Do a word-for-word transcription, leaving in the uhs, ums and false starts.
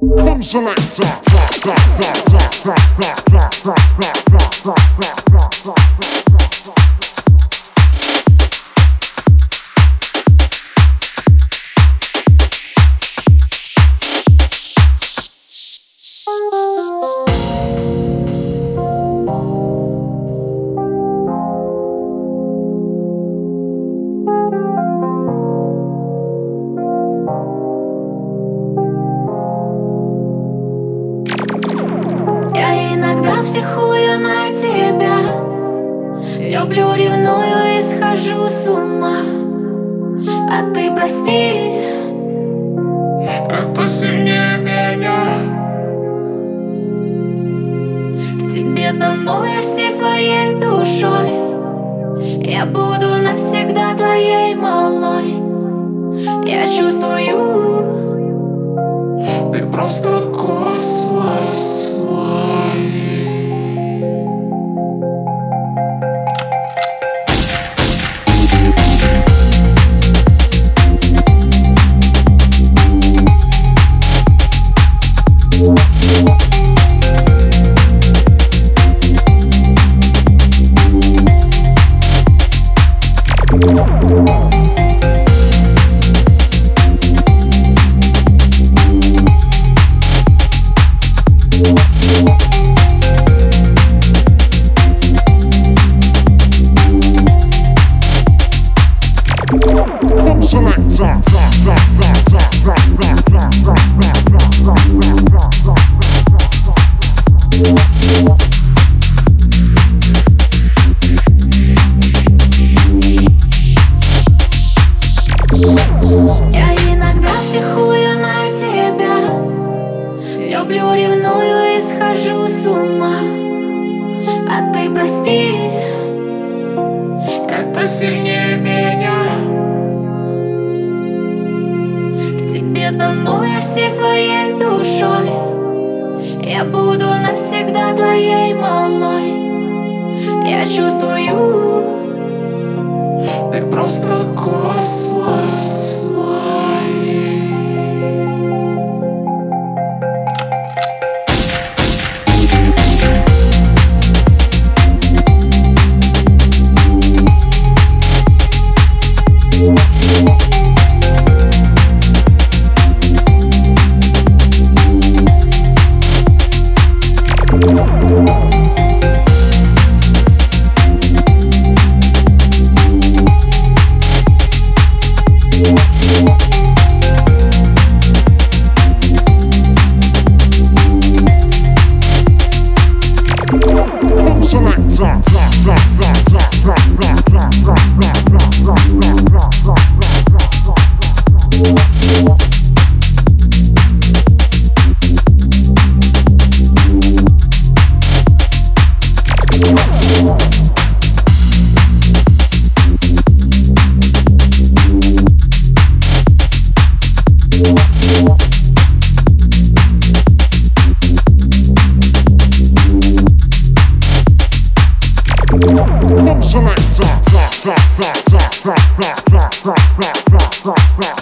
Come selector. Психую на тебя, люблю, ревную и схожу с ума. А ты прости, это сильнее меня. В тебе тону я всей своей душой. Я буду навсегда твоей малой. Я чувствую, ты просто космос мой. Я иногда психую на тебя, люблю, ревную и схожу с ума. А ты прости, это сильнее меня. в тебе тону я всей своей душой. Я буду навсегда твоей малой. Я чувствую, ты просто космос мой. Come selector.